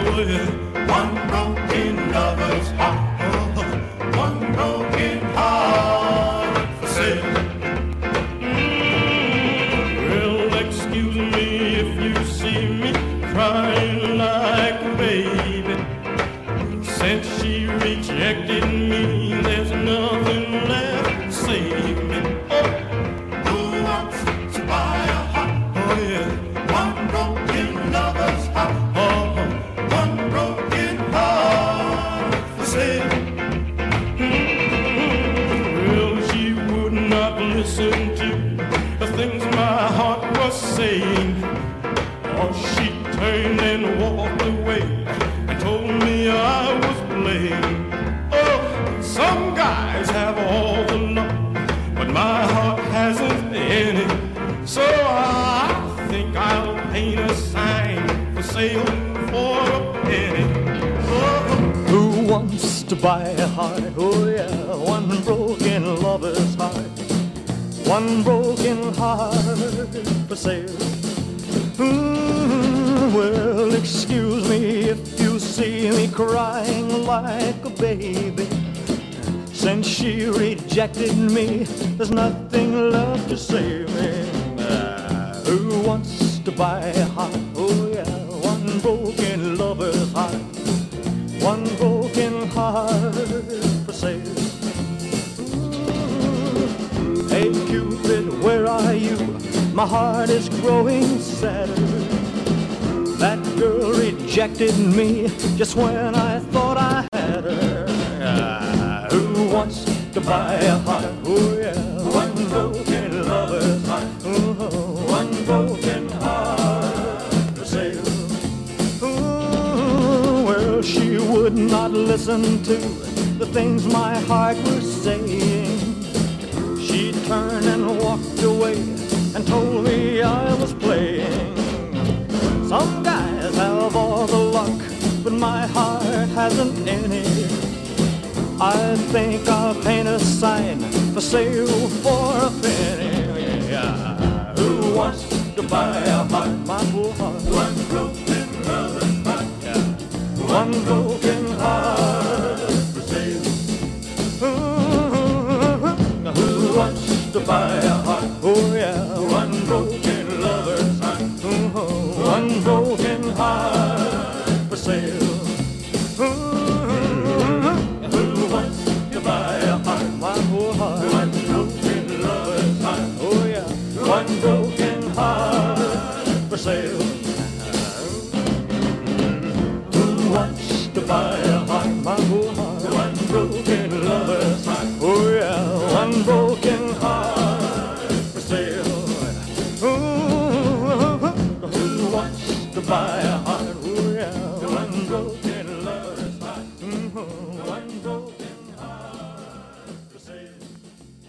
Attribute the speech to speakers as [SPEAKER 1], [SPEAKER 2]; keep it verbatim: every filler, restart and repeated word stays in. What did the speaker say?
[SPEAKER 1] Oh, yeah. One broken lover's heart. Oh, one broken heart for sale. Mm, well, excuse me if you see me crying like a baby. Since she rejected me, there's nothing left to save me. Oh, who wants to buy a heart? Oh, yeah. One broken lover's heart. Oh, one broken heart for sale. Mm-hmm. Well, she would not listen to the things my heart was saying. Oh, she turned and walked away and told me I was playing. Oh, some guys have all the luck, but my heart hasn't any. So I think I'll paint a sign for sale for a penny. Oh,
[SPEAKER 2] Who wants to buy a heart? Oh yeah, one broken lover's heart. One broken heart for sale. Mm, well, excuse me if you see me crying like a baby. Since she rejected me, there's nothing left to save me. Ah, who wants to buy a heart? Oh yeah, one broken lover's heart. One broken heart for sale. Mm, hey Cupid, where are you? My heart is growing sadder. That girl rejected me just when I thought I had her. Ah, who wants to buy a heart? Oh yeah, one broken lover's heart. Oh, one broken heart for sale. Ooh, well, she would not listen to the things my heart was saying. She turned and walked away and told me I was playing. Some guys have all the luck, but my heart hasn't any. I think I'll paint a sign for sale for a penny. Yeah. Who wants to buy a heart? My poor heart. One broken lover's heart. Yeah. One broken heart for sale. Ooh, who wants to buy a heart? Oh yeah, one broken lover's heart. Ooh, one broken heart for sale. Ooh, who wants to buy a heart? My poor heart. One broken lover's heart. Oh yeah, one broken heart for sale. Who wants to buy a heart? My poor heart. One broken lover's heart. Oh yeah, one broken heart for sale. Ooh, who wants to buy a heart? Oh yeah, one broken